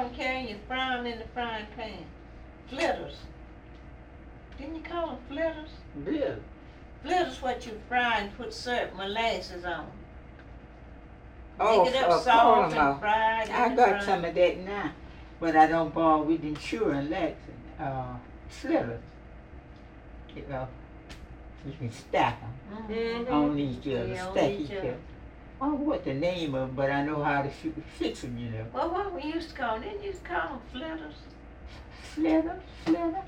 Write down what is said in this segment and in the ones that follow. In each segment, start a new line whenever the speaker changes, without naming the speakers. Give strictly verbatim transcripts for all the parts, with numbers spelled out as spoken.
call them, Karen? You fry them in the frying pan. Flitters. Didn't you call them flitters?
Yeah.
Flitters what you fry and put syrup, molasses on.
Oh,
Make it up
uh,
soft
caramel.
and fried.
I
in the
got
frying.
some of that now, but I don't boil with insurance lax uh, slivers. You know, you can stack them
Mm-hmm.
on each other,
Yeah, on
stack
each
each
other.
other. I don't know what the name of 'em, but I know how to fi- fix them, you know.
Well, what we used to call them? Didn't you used to call them flitters?
Slither, slither.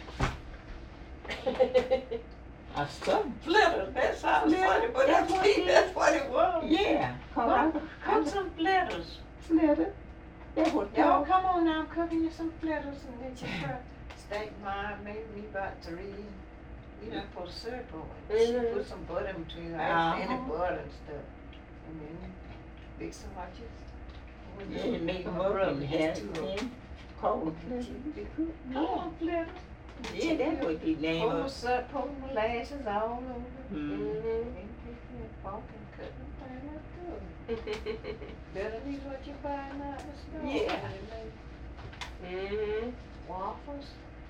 I stuck.
Flitters, that sounds
Flitter,
funny, but
that's
that's
what
what,
it is.
that's what it was.
Yeah, cause
Cook,
I,
cook
I
some flitters.
slither. That's what
Y'all
y'all.
come on now, I'm cooking you some flitters and then you fry. Steak mine, maybe about three. You don't put syrup on it.
Mhm.
Put some butter in between, like
Uh-huh.
any butter and stuff. And then mix them like this.
Yeah, you make them up and have it in cold.
Come on, flitters.
Yeah, that's what the name
Pour
of.
syrup, pour molasses all over.
Mm.
Mhm.
And pick your fork and cut them thing up good. Better than what you buying out in the store.
Yeah.
Mhm.
Waffles.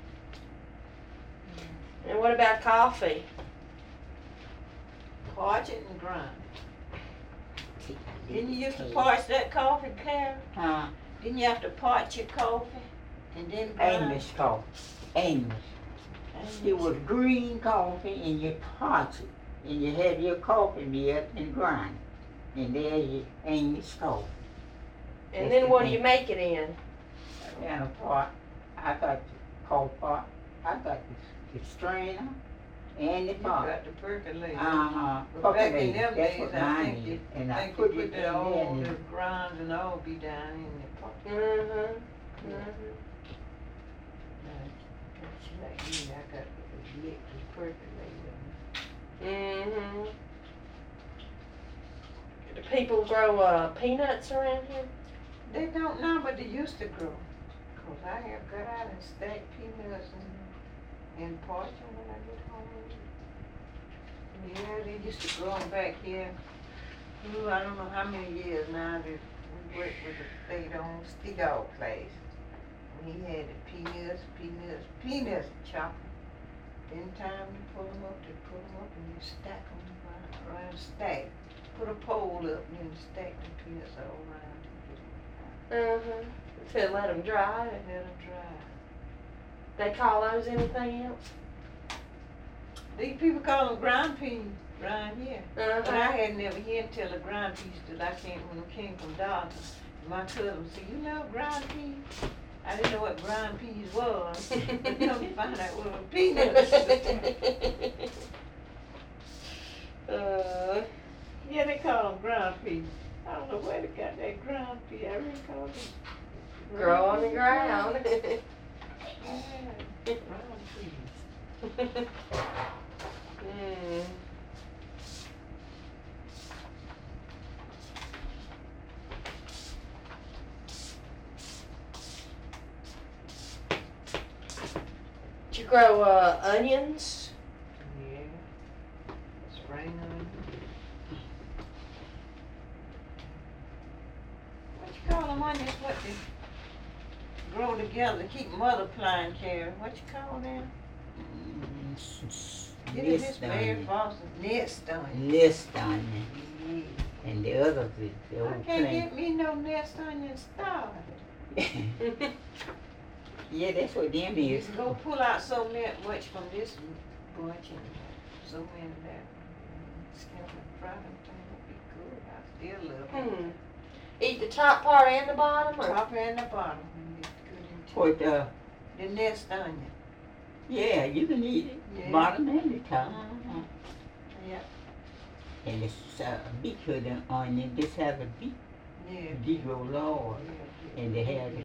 And what about coffee?
Parch it and grind it. Didn't you used to parch that coffee, Karen?
Huh?
Didn't you have to parch your coffee and then grind?
English coffee. English. It was green coffee and you parch it. And you have your coffee milk and grind it. And there's your English coffee.
And then what do you make it in?
And a pot. I got the cold pot. I got the, the strainer and the
You
pot.
got to percolate.
Uh-huh.
But back in
Percolate.
them
That's
days,
what
I
mine
think
is.
you,
And I
think you
put it
put
in
that
there
all,
and
the grinds and all be down in the pot.
Mhm.
Yeah.
Mhm.
Now, she like me, I got the lick to percolate.
Mhm. Do people grow uh, peanuts around here?
They don't now, but they used to grow. Cause I have got out and stacked peanuts and, and parch them when I get home. Yeah, they used to grow them back here. Ooh, I don't know how many years now that we worked with the state on Stigall place. And he had the peanuts, peanuts, peanuts chopper. Then time to pull them up, they pull them up and you stack them around, around stack. Put a pole up and then stack the peanuts all around.
Mhm. To let them dry.
And let them dry.
They call those anything else?
These people call them ground peas around here. But I
Uh-huh.
had never heard tell of ground peas till I came, when I came from Dalton. My cousin said, you know ground peas? I didn't know what ground peas was. But then we found out what was peanuts.
uh,
Yeah, they call them ground peas. I don't know where they got that ground pea. I really call them
grow on the ground.
Yeah, ground peas.
mm. Did you grow uh, onions?
Yeah. Spring onion. What you call them onions? What they grow together, keep multiplying, Karen? What you call them? Get it this Mary
Nest
Foster nest onion.
Nest onion.
Yeah.
And the other is the
I
old
can't
plain.
get me no nest onion started.
Yeah, that's what them
You
is.
can go pull out so ma- much from this bunch and so many of that. Skin and fry them things would be good. I still love them.
Hmm. Eat the top part and the bottom? Or?
Top and the bottom. And it's good and
What,
tender.
uh,
The nest onion.
yeah, you can eat it.
Yeah.
Bottom and the top.
Mhm. Yeah.
And it's uh, beet with an onion. This has a beet.
Yeah.
Beet grow large.
Yeah.
And they have the